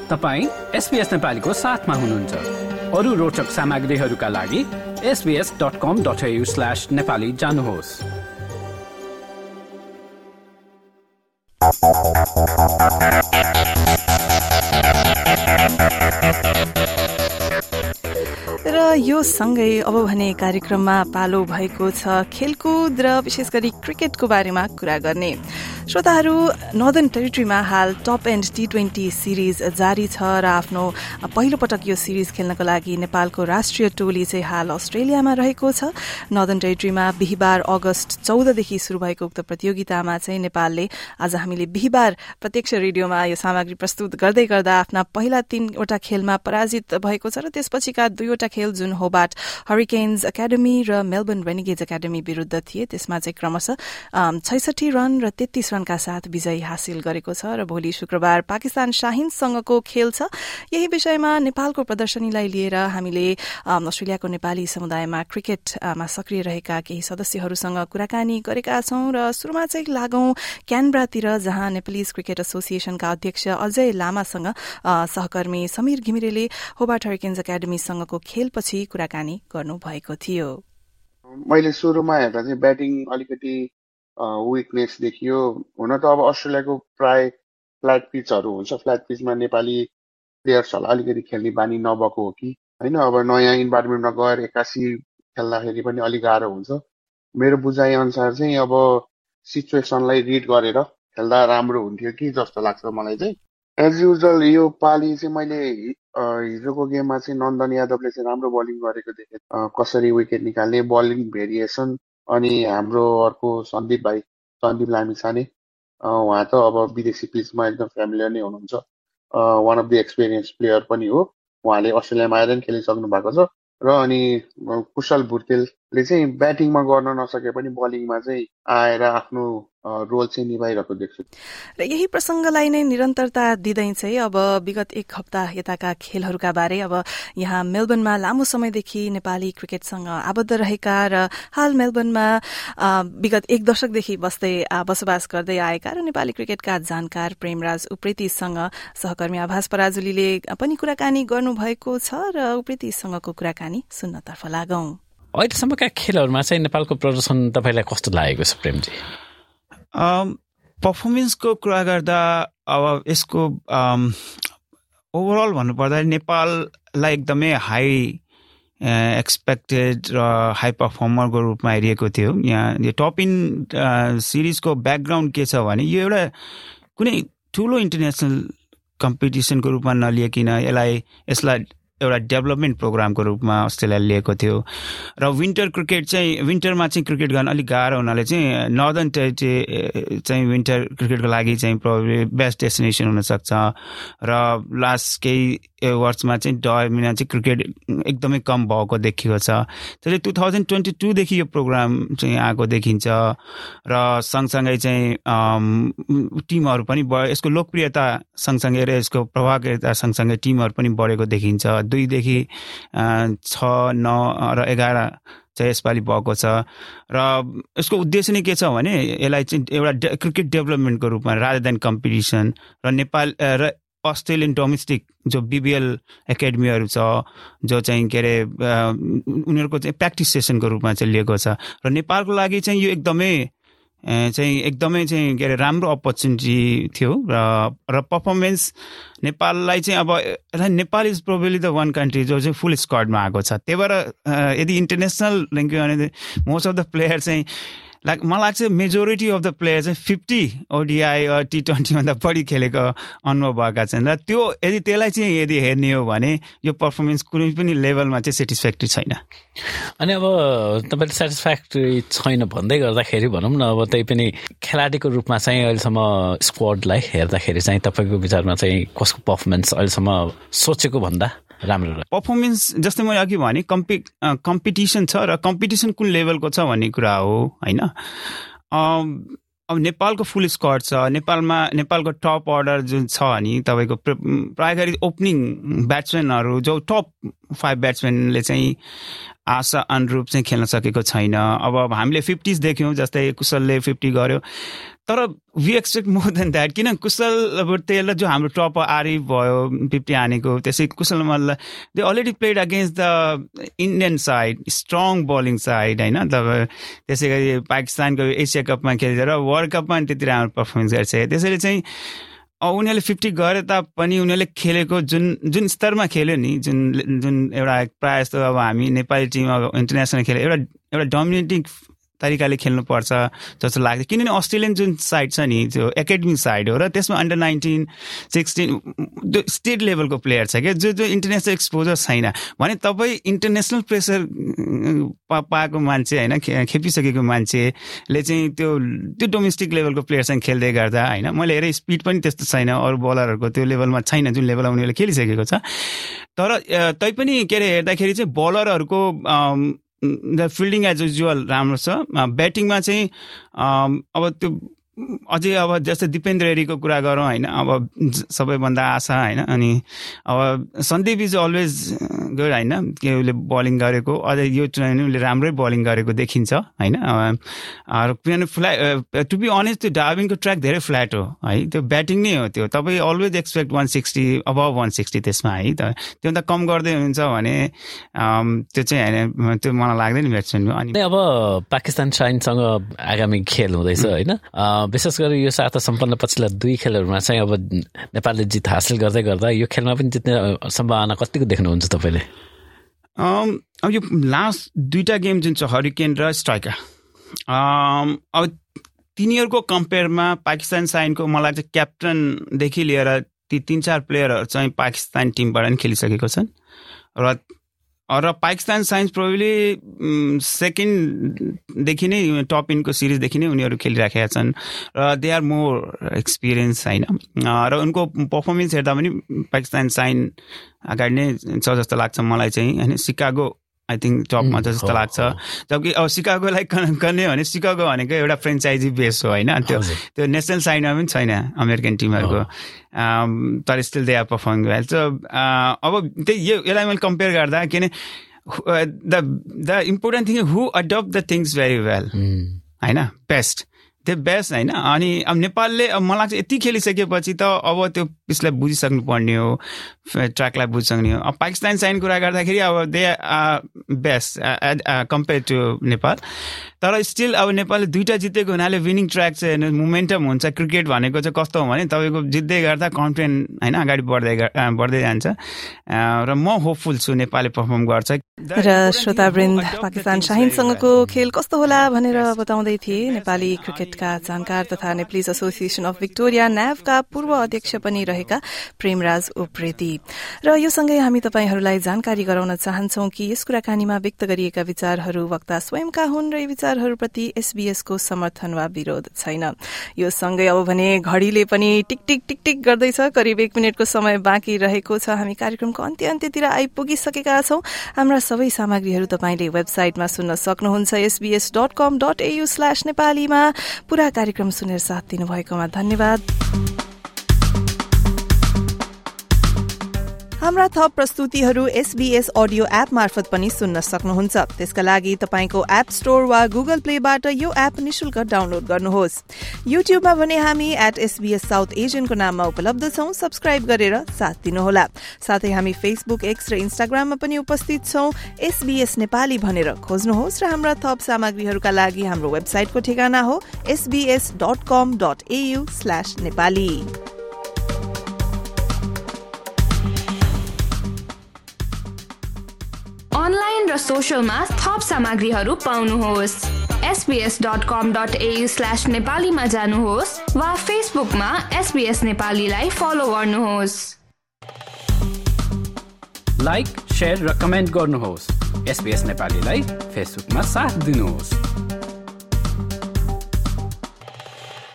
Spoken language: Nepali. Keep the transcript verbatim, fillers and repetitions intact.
तपाईँ एसबीएस नेपालीको साथमा हुनुहुन्छ। अरू रोचक सामग्रीहरूका लागि SBS dot com dot AU slash Nepali जानुहोस्। र यो सँगै अब भने कार्यक्रममा पालो भएको छ खेलकुद र विशेष गरी क्रिकेटको बारेमा कुरा गर्ने। श्रोताहरू, नर्दर्न टेरिटरीमा हाल top end T twenty series जारी छ र आफ्नो पहिलो पटक यो सिरिज खेल्नको लागि नेपालको राष्ट्रिय टोली चाहिँ हाल अस्ट्रेलियामा रहेको छ। नर्दर्न टेरिटरीमा बिहिबार अगस्त चौधदेखि शुरू भएको उक्त प्रतियोगितामा चाहिँ नेपालले आज हामीले बिहिबार प्रत्यक्ष रेडियोमा यो सामग्री प्रस्तुत गर्दै गर्दा आफ्ना पहिला तीनवटा खेलमा पराजित भएको छ र त्यसपछिका दुईवटा खेल जुन होबार्ट हरिकेन्स एकाडेमी र मेलबर्न रेनिगेज एकाडेमी विरूद्ध थिए त्यसमा चाहिँ क्रमशः छैसठी रन र तेत्तीस रनका साथ विजय हासिल गरेको छ र भोलि शुक्रबार पाकिस्तान शाहिनसँगको खेल छ। यही विषयमा नेपालको प्रदर्शनीलाई लिएर हामीले अस्ट्रेलियाको नेपाली समुदायमा क्रिकेटमा सक्रिय रहेका केही सदस्यहरूसँग कुराकानी गरेका छौं र सुरुमा चाहिँ लागौं क्यानब्रातिर, जहाँ नेपालीज क्रिकेट एसोसिएशनका अध्यक्ष अजय लामासँग सहकर्मी समीर घिमिरेले होबार्ट हरिकेन्स एकाडेमीसँगको खेलपछि कुराकानी गर्नु भएको थियो। मैले सुरुमा हेर्दा चाहिँ ब्याटिङ अलिकति विकनेस देखियो। हुन त अब अस्ट्रेलियाको प्राय फ्ल्याट पिचहरू हुन्छ, फ्ल्याट पिचमा नेपाली प्लेयर्सहरूलाई अलिकति खेल्ने बानी नभएको हो कि होइन। अब नयाँ इन्भाइरोमेन्टमा गएर एक्कासी खेल्दाखेरि पनि अलिक गाह्रो हुन्छ। मेरो बुझाइ अनुसार चाहिँ अब सिचुएसनलाई रिड गरेर खेल्दा राम्रो हुन्थ्यो कि जस्तो लाग्छ मलाई चाहिँ। एज युजल यो पालि चाहिँ मैले हिजोको गेममा चाहिँ नन्दन यादवले चाहिँ राम्रो बलिङ गरेको देखेँ। कसरी विकेट निकाल्ने, बलिङ भेरिएसन, अनि हाम्रो अर्को सन्दीप भाइ सन्दीप लामिछाने, उहाँ त अब विदेशी पिचमा एकदम फ्यामिलियर नै हुनुहुन्छ। One of the experience player पनि हो। उहाँले अस्ट्रेलियामा आएर पनि खेलिसक्नु भएको छ। र अनि कुशल भुर्तेलले चाहिँ ब्याटिङमा गर्न नसके पनि बलिङमा चाहिँ आएर आफ्नो रोल चाहिँ निभाइरहेको देख्छु। र यही प्रसंगलाई नै निरन्तरता दिँदै चाहिँ अब विगत एक हप्ता यताका खेलहरूका बारे, अब यहाँ मेलबर्नमा लामो समयदेखि नेपाली क्रिकेटसँग आबद्ध रहेका र हाल मेलबर्नमा विगत एक दशकदेखि बस्दै बसोबास गर्दै आएका र नेपाली क्रिकेटका जानकार प्रेमराज उप्रेतीसँग सहकर्मी आभास पराजुलीले पनि कुराकानी गर्नुभएको छ र उप्रेतीसँगको कुराकानी सुन्नतर्फ लागौं। अहिलेसम्मका खेलहरूमा चाहिँ नेपालको प्रदर्शन तपाईँलाई कस्तो लागेको छ प्रेमजी? पर्फर्मेन्सको कुरा गर्दा अब यसको ओभरअल भन्नुपर्दा नेपाललाई एकदमै हाई एक्सपेक्टेड र हाई पर्फर्मरको रूपमा हेरिएको थियो। यहाँ यो टप इन सिरिजको ब्याकग्राउन्ड के छ भने यो एउटा कुनै ठुलो इन्टरनेसनल कम्पिटिसनको रूपमा नलिएकिन यसलाई यसलाई एउटा डेभलपमेन्ट प्रोग्रामको रूपमा अस्ट्रेलियाले लिएको थियो। र विन्टर क्रिकेट चाहिँ विन्टरमा चाहिँ क्रिकेट गर्न अलिक गाह्रो हुनाले चाहिँ नर्दर्न टेरिटरी चाहिँ विन्टर क्रिकेटको लागि चाहिँ प्रोबेबली बेस्ट डेस्टिनेसन हुनसक्छ। र लास्ट केही वर्षमा चाहिँ डमिना चाहिँ क्रिकेट एकदमै कम भएको देखिएको छ। त्यसले टु थाउजन्ड ट्वेन्टी टूदेखि यो प्रोग्राम चाहिँ आएको देखिन्छ र सँगसँगै चाहिँ टिमहरू पनि यसको लोकप्रियता सँगसँगै र यसको प्रभावकारिता सँगसँगै टिमहरू पनि बढेको देखिन्छ। दुईदेखि छ नौ र एघार चाहिँ यसपालि भएको छ। र यसको उद्देश्य नै के छ भने यसलाई चाहिँ एउटा क्रिकेट डेभलपमेन्टको रूपमा रादर देन कम्पिटिसन र नेपाल र अस्ट्रेलियन डोमेस्टिक जो बिबिएल एकाडेमीहरू छ जो चाहिँ के अरे उनीहरूको चाहिँ प्र्याक्टिस सेसनको रूपमा चाहिँ लिएको छ। र नेपालको लागि चाहिँ यो एकदमै चाहिँ एकदमै चाहिँ के अरे राम्रो अपर्च्युनिटी थियो। र र पर्फर्मेन्स नेपाललाई चाहिँ अब यसलाई Nepal is probably the one country जो चाहिँ फुल स्क्वाडमा आएको छ। त्यही भएर यदि इन्टरनेसनल ऱ्याङ्किङ भने मोस्ट अफ द प्लेयर चाहिँ लाइक मलाई लाग्छ मेजोरिटी अफ द प्लेयर चाहिँ फिफ्टी ओडिआई टी ट्वेन्टीभन्दा बढी खेलेको अनुभव भएका छन्। र त्यो यदि त्यसलाई चाहिँ यदि हेर्ने हो भने यो पर्फर्मेन्स कुनै पनि लेभलमा चाहिँ सेटिस्फ्याक्ट्री छैन। अनि अब तपाईँले सेटिस्फ्याक्ट्री छैन भन्दै गर्दाखेरि भनौँ न, अब त्यही पनि खेलाडीको रूपमा चाहिँ अहिलेसम्म स्क्वाडलाई हेर्दाखेरि चाहिँ तपाईँको विचारमा चाहिँ कसको पर्फर्मेन्स अहिलेसम्म सोचेको भन्दा राम्रो रह्यो? पर्फर्मेन्स जस्तै मैले अघि भने कम्पि कम्पिटिसन छ र कम्पिटिसन कुन लेभलको छ भन्ने कुरा हो होइन। अब नेपालको फुल स्क्वाड छ। नेपालमा नेपालको टप अर्डर जुन छ अनि तपाईँको प्राय गरी ओपनिङ ब्याट्सम्यानहरू जो टप फाइभ ब्याट्सम्यानले चाहिँ आशा अनुरूप चाहिँ खेल्न सकेको छैन। अब हामीले फिफ्टिज देख्यौँ, जस्तै कुशलले फिफ्टी गर्यो तर we expect more than that किन कुशल अब त्यसलाई जो हाम्रो टप आरिफ भयो फिफ्टी हानेको त्यसै Kushal Malla they already played against the Indian side strong bowling side होइन तब त्यसै गरी पाकिस्तानको एसिया कपमा खेलेर वर्ल्ड कपमा पनि त्यति राम्रो पर्फर्मेन्स गरिसके त्यसैले चाहिँ उनीहरूले फिफ्टी गरे तापनि उनीहरूले खेलेको जुन जुन स्तरमा खेल्यो नि जुन जुन एउटा प्रायः जस्तो अब हामी नेपाली टिम अब इन्टरनेसनल खेल्यो एउटा एउटा डोमिनेटिङ तरिकाले खेल्नुपर्छ जस्तो लाग्छ किनभने अस्ट्रेलियन जुन साइड छ नि त्यो एकाडेमिक साइड हो र त्यसमा अन्डर नाइन्टिन सिक्सटिन स्टेट लेभलको प्लेयर छ क्या जो जो इन्टरनेसनल एक्सपोजर छैन भने तपाईँ इन्टरनेसनल प्रेसर पा पाएको मान्छे होइन खेपिसकेको मान्छेले चाहिँ त्यो त्यो डोमेस्टिक लेभलको प्लेयरसँग खेल्दै गर्दा होइन मैले हेरेँ स्पिड पनि त्यस्तो छैन अरू बलरहरूको त्यो लेभलमा छैन जुन लेभलमा उनीहरूले खेलिसकेको छ तर तैपनि के अरे हेर्दाखेरि चाहिँ बलरहरूको द फिल्डिङ एज युजुअल राम्रो छ ब्याटिङमा चाहिँ अब त्यो अझै अब जस्तै दिपेन्द्र रेड्डीको कुरा गरौँ होइन अब सबैभन्दा आशा होइन अनि अब सन्दीप इज अलवेज गुड होइन के उसले बलिङ गरेको अझै यो टुर्नामेन्ट उसले राम्रै बलिङ गरेको देखिन्छ होइन किनभने फ्ल्याट टु बी अनेस्ट त्यो डार्विनको ट्र्याक धेरै फ्ल्याट हो है त्यो ब्याटिङ नै हो त्यो तपाईँ always expect one sixty above one sixty त्यसमा है त त्योभन्दा कम गर्दै हुन्छ भने त्यो चाहिँ होइन त्यो मलाई लाग्दैन ब्याट्सम्यानको अनि अब पाकिस्तान साइनसँग आगामी खेल हुँदैछ होइन विशेष गरी यो साता सम्पन्न पछिल्ला दुई खेलहरूमा चाहिँ अब नेपालले जित हासिल गर्दै गर्दा यो खेलमा पनि जित्ने सम्भावना कतिको देख्नुहुन्छ तपाईँले अब यो लास्ट दुईटा गेम जुन छ हरिकेन र स्ट्राइकर अब तिनीहरूको कम्पेयरमा पाकिस्तान साइनको मलाई चाहिँ क्याप्टनदेखि लिएर ती तिन चार प्लेयरहरू चाहिँ पाकिस्तान टिमबाट नि खेलिसकेको छन् र र पाकिस्तान साइन्स प्रोबेबली सेकेन्डदेखि नै टप इनको सिरिजदेखि नै उनीहरू खेलिराखेका छन् र दे आर मोर एक्सपिरियन्स होइन र उनको पर्फर्मेन्स हेर्दा पनि पाकिस्तान साइन अगाडि नै छ जस्तो लाग्छ मलाई चाहिँ होइन सिकागो आई थिङ्क टपमा छ जस्तो लाग्छ जबकि अब सिकागोलाई गर्ने भने सिकागो भनेको एउटा फ्रेन्चाइजी बेस हो होइन त्यो त्यो नेसनल साइडमा पनि छैन अमेरिकन टिमहरूको तर still they are performing well so अब त्यही यो यसलाई मैले कम्पेयर गर्दा किन the the important thing who adapt the things very well होइन बेस्ट त्यो बेस्ट होइन अनि अब नेपालले अब मलाई चाहिँ यति खेलिसकेपछि त अब त्यो यसलाई बुझिसक्नु पर्ने हो ट्र्याकलाई बुझिसक्ने हो अब पाकिस्तान साइन कुरा गर्दाखेरि अब they are best compare to Nepal तर स्टिल अब नेपालले दुईवटा जितेको हुनाले विनिङ ट्र्याक चाहिँ हेर्नु मोमेन्टम हुन्छ क्रिकेट भनेको चाहिँ कस्तो हो भने तपाईँको जित्दै गर्दा कन्फिडेन्ट होइन अगाडि बढ्दै बढ्दै जान्छ र म होपफुल छु नेपालले पर्फर्म गर्छ र श्रोतावृन्द पाकिस्तान शाहिनसँगको खेल कस्तो होला भनेर बताउँदै थिए नेपाली क्रिकेटका जानकार तथा नेप्लिज एसोसिएसन अफ भिक्टोरिया न्याभका पूर्व अध्यक्ष पनि रहेका प्रेमराज उप्रेती र यो सँगै हामी तपाईहरूलाई जानकारी गराउन चाहन्छौं कि यस कुराकानीमा व्यक्त गरिएका विचारहरू वक्ता स्वयंका हुन् र यी विचारहरूप्रति एसबीएसको समर्थन वा विरोध छैन। यो सँगै अब भने घड़ीले पनि टिक टिक टिक टिक गर्दैछ, करिब एक मिनटको समय बाँकी रहेको छ। हामी कार्यक्रमको अन्त्य अन्त्यतिर आइपुगिसकेका छौं। हाम्रा सबै सामग्रीहरू तपाईले वेबसाइटमा सुन्न सक्नुहुन्छ SBS dot com dot AU slash नेपालीमा। पूरा कार्यक्रम सुनेर साथ दिनुभएकोमा धन्यवाद। हाम्रा थप प्रस्तुतिहरू एसबीएस अडियो एप मार्फत पनि सुन्न सक्नुहुन्छ। त्यसका लागि तपाईको एप स्टोर वा गुगल प्लेबाट यो एप निशुल्क डाउनलोड गर्नुहोस्। युट्युबमा भने हामी एट एसबीएस साउथ एशियनको नाममा उपलब्ध छौं। सब्स्क्राइब गरेर साथ दिनुहोला। साथै हामी फेसबुक, एक्स र इन्स्टाग्राममा पनि उपस्थित छौं। एसबीएस नेपाली भनेर खोज्नुहोस् र हाम्रा थप सामग्रीहरूका लागि हाम्रो वेबसाइटको ठेगाना हो SBS dot com dot AU slash Nepali. Online र सोशलमा थप सामग्रीहरू पाउनुहोस्। SBS dot com dot AU slash नेपालीमा जानुहोस् वा फेसबुकमा एसबीएस नेपालीलाई फलो गर्नुहोस्। लाइक, शेयर र कमेन्ट गर्नुहोस्। एसबीएस नेपालीलाई फेसबुकमा साथ दिनुहोस्।